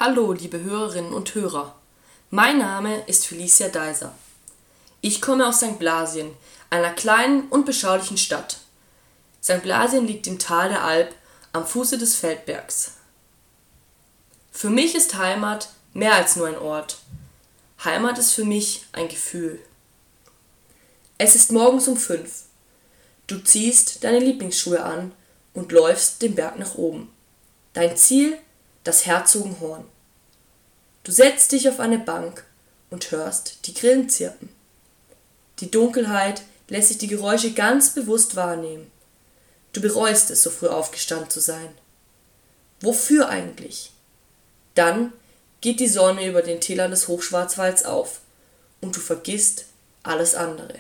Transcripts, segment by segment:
Hallo, liebe Hörerinnen und Hörer. Mein Name ist Felicia Deiser. Ich komme aus St. Blasien, einer kleinen und beschaulichen Stadt. St. Blasien liegt im Tal der Alp am Fuße des Feldbergs. Für mich ist Heimat mehr als nur ein Ort. Heimat ist für mich ein Gefühl. Es ist morgens um 5. Du ziehst deine Lieblingsschuhe an und läufst den Berg nach oben. Dein Ziel? Das Herzogenhorn. Du setzt dich auf eine Bank und hörst die Grillen zirpen. Die Dunkelheit lässt sich die Geräusche ganz bewusst wahrnehmen. Du bereust es, so früh aufgestanden zu sein. Wofür eigentlich? Dann geht die Sonne über den Tälern des Hochschwarzwalds auf und du vergisst alles andere.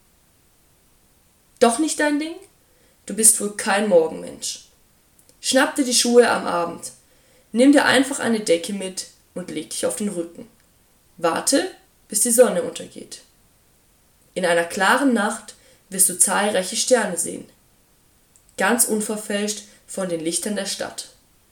Doch nicht dein Ding? Du bist wohl kein Morgenmensch. Schnapp dir die Schuhe am Abend. Nimm dir einfach eine Decke mit und leg dich auf den Rücken. Warte, bis die Sonne untergeht. In einer klaren Nacht wirst du zahlreiche Sterne sehen, ganz unverfälscht von den Lichtern der Stadt.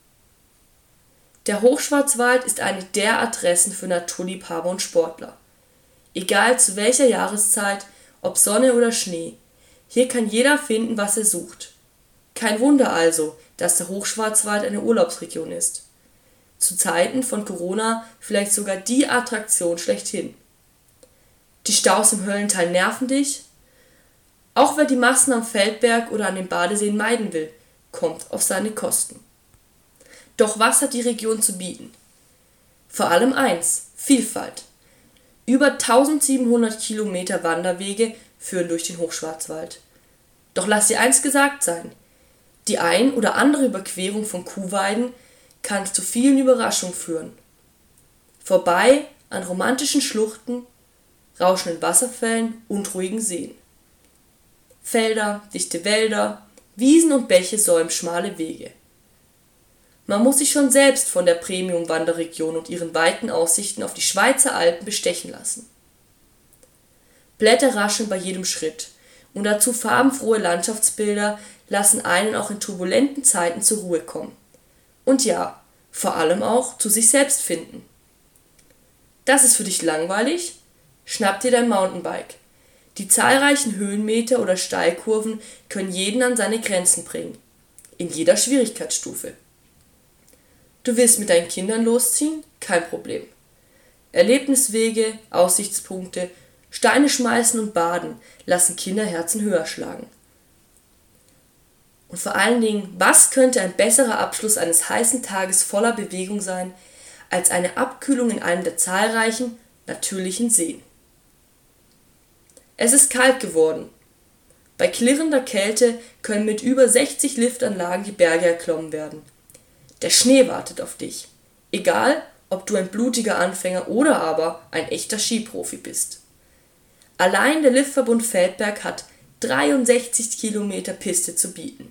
Der Hochschwarzwald ist eine der Adressen für Naturliebhaber und Sportler. Egal zu welcher Jahreszeit, ob Sonne oder Schnee, hier kann jeder finden, was er sucht. Kein Wunder also, dass der Hochschwarzwald eine Urlaubsregion ist. Zu Zeiten von Corona vielleicht sogar die Attraktion schlechthin. Die Staus im Höllental nerven dich? Auch wer die Massen am Feldberg oder an den Badeseen meiden will, kommt auf seine Kosten. Doch was hat die Region zu bieten? Vor allem eins: Vielfalt. Über 1700 Kilometer Wanderwege führen durch den Hochschwarzwald. Doch lass dir eins gesagt sein: Die ein oder andere Überquerung von Kuhweiden kann zu vielen Überraschungen führen. Vorbei an romantischen Schluchten, rauschenden Wasserfällen und ruhigen Seen. Felder, dichte Wälder, Wiesen und Bäche säumen schmale Wege. Man muss sich schon selbst von der Premium-Wanderregion und ihren weiten Aussichten auf die Schweizer Alpen bestechen lassen. Blätter rascheln bei jedem Schritt und dazu farbenfrohe Landschaftsbilder lassen einen auch in turbulenten Zeiten zur Ruhe kommen. Und ja, vor allem auch zu sich selbst finden. Das ist für dich langweilig? Schnapp dir dein Mountainbike. Die zahlreichen Höhenmeter oder Steilkurven können jeden an seine Grenzen bringen. In jeder Schwierigkeitsstufe. Du willst mit deinen Kindern losziehen? Kein Problem. Erlebniswege, Aussichtspunkte, Steine schmeißen und baden lassen Kinderherzen höher schlagen. Und vor allen Dingen, was könnte ein besserer Abschluss eines heißen Tages voller Bewegung sein, als eine Abkühlung in einem der zahlreichen, natürlichen Seen? Es ist kalt geworden. Bei klirrender Kälte können mit über 60 Liftanlagen die Berge erklommen werden. Der Schnee wartet auf dich. Egal, ob du ein blutiger Anfänger oder aber ein echter Skiprofi bist. Allein der Liftverbund Feldberg hat 63 Kilometer Piste zu bieten.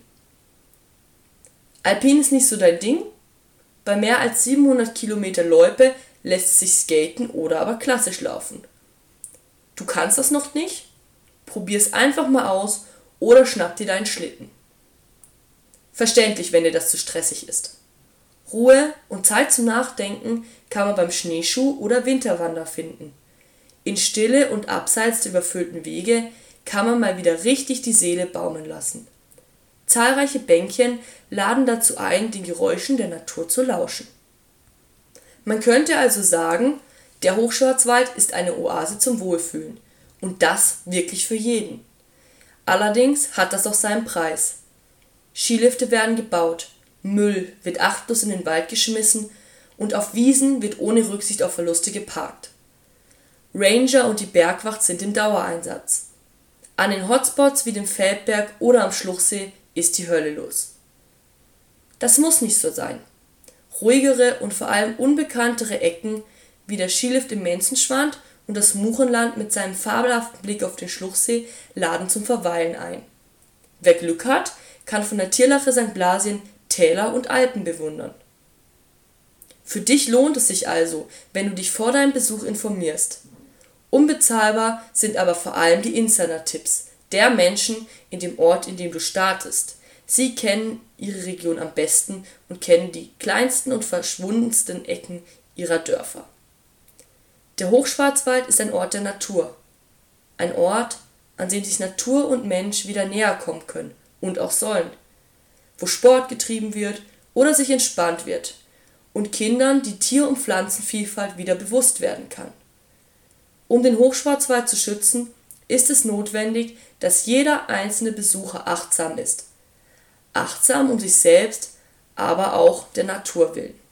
Alpin ist nicht so dein Ding? Bei mehr als 700 Kilometer Loipe lässt es sich skaten oder aber klassisch laufen. Du kannst das noch nicht? Probier's einfach mal aus oder schnapp dir deinen Schlitten. Verständlich, wenn dir das zu stressig ist. Ruhe und Zeit zum Nachdenken kann man beim Schneeschuh- oder Winterwander finden. In Stille und abseits der überfüllten Wege kann man mal wieder richtig die Seele baumeln lassen. Zahlreiche Bänkchen laden dazu ein, den Geräuschen der Natur zu lauschen. Man könnte also sagen, der Hochschwarzwald ist eine Oase zum Wohlfühlen. Und das wirklich für jeden. Allerdings hat das auch seinen Preis. Skilifte werden gebaut, Müll wird achtlos in den Wald geschmissen und auf Wiesen wird ohne Rücksicht auf Verluste geparkt. Ranger und die Bergwacht sind im Dauereinsatz. An den Hotspots wie dem Feldberg oder am Schluchsee ist die Hölle los. Das muss nicht so sein. Ruhigere und vor allem unbekanntere Ecken wie der Skilift im Menzenschwand und das Muchenland mit seinem fabelhaften Blick auf den Schluchsee laden zum Verweilen ein. Wer Glück hat, kann von der Tierlache St. Blasien Täler und Alpen bewundern. Für dich lohnt es sich also, wenn du dich vor deinem Besuch informierst. Unbezahlbar sind aber vor allem die Insider-Tipps der Menschen in dem Ort, in dem du startest, Sie kennen ihre Region am besten und kennen die kleinsten und verschwundensten Ecken ihrer Dörfer. Der Hochschwarzwald ist ein Ort der Natur. Ein Ort, an dem sich Natur und Mensch wieder näher kommen können und auch sollen. Wo Sport getrieben wird oder sich entspannt wird und Kindern die Tier- und Pflanzenvielfalt wieder bewusst werden kann. Um den Hochschwarzwald zu schützen, ist es notwendig, dass jeder einzelne Besucher achtsam ist. Achtsam um sich selbst, aber auch der Natur willen.